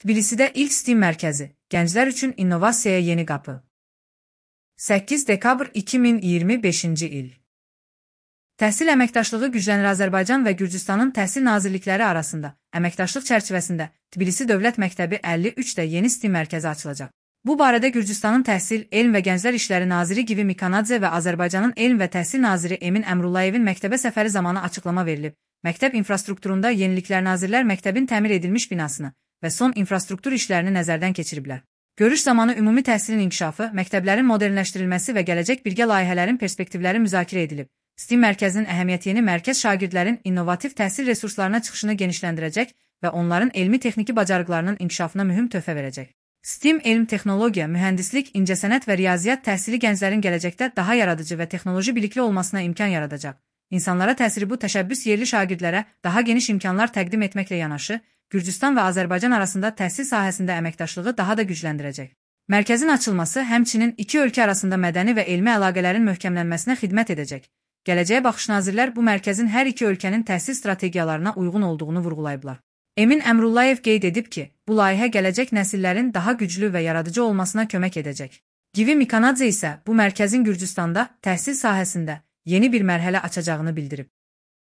Tbilisidə ilk STEAM mərkəzi, gənclər üçün innovasiyaya yeni qapı. 8 dekabr 2025-ci il. Təhsil əməkdaşlığı güclənir. Azərbaycan və Gürcüstanın təhsil nazirlikləri arasında əməkdaşlıq çərçivəsində Tbilisi Dövlət Məktəbi 53-də yeni STEAM mərkəzi açılacaq. Bu barədə Gürcüstanın Təhsil, Elm və Gənclər İşləri naziri Givi Mikanadze və Azərbaycanın Elm və Təhsil naziri Emin Əmrullayevin məktəbə səfəri zamanı açıqlama verilib. Məktəb infrastrukturunda yeniliklər. Nazirlər məktəbin təmir edilmiş binasını və son infrastruktur işlərini nəzərdən keçiriblər. Görüş zamanı ümumi təhsilin inkişafı, məktəblərin modernləşdirilməsi və gələcək birgə layihələrin perspektivləri müzakirə edilib. STEAM mərkəzinin əhəmiyyəti yeni mərkəz şagirdlərin innovativ təhsil resurslarına çıxışını genişləndirəcək və onların elmi-texniki bacarıqlarının inkişafına mühüm töhfə verəcək. STEAM elm, texnologiya, mühəndislik, incəsənət və riyaziyyat təhsili gənclərin gələcəkdə daha yaradıcı və texnoloji bilikli olmasına imkan yaradacaq. İnsanlara təsiri. Bu təşəbbüs yerli şagirdlərə daha geniş imkanlar təqdim etməklə yanaşı, Gürcüstan və Azərbaycan arasında təhsil sahəsində əməkdaşlığı daha da gücləndirəcək. Mərkəzin açılması həmçinin iki ölkə arasında mədəni və elmi əlaqələrin möhkəmlənməsinə xidmət edəcək. Gələcəyə baxış nazirlər bu mərkəzin hər iki ölkənin təhsil strategiyalarına uyğun olduğunu vurğulayıblar. Emin Əmrullayev qeyd edib ki, bu layihə gələcək nəsillərin daha güclü və yaradıcı olmasına kömək edəcək. Givi Mikanadze isə bu mərkəzin Gürcüstanda təhsil sahəsində yeni bir mərhələ açacağını bildirib.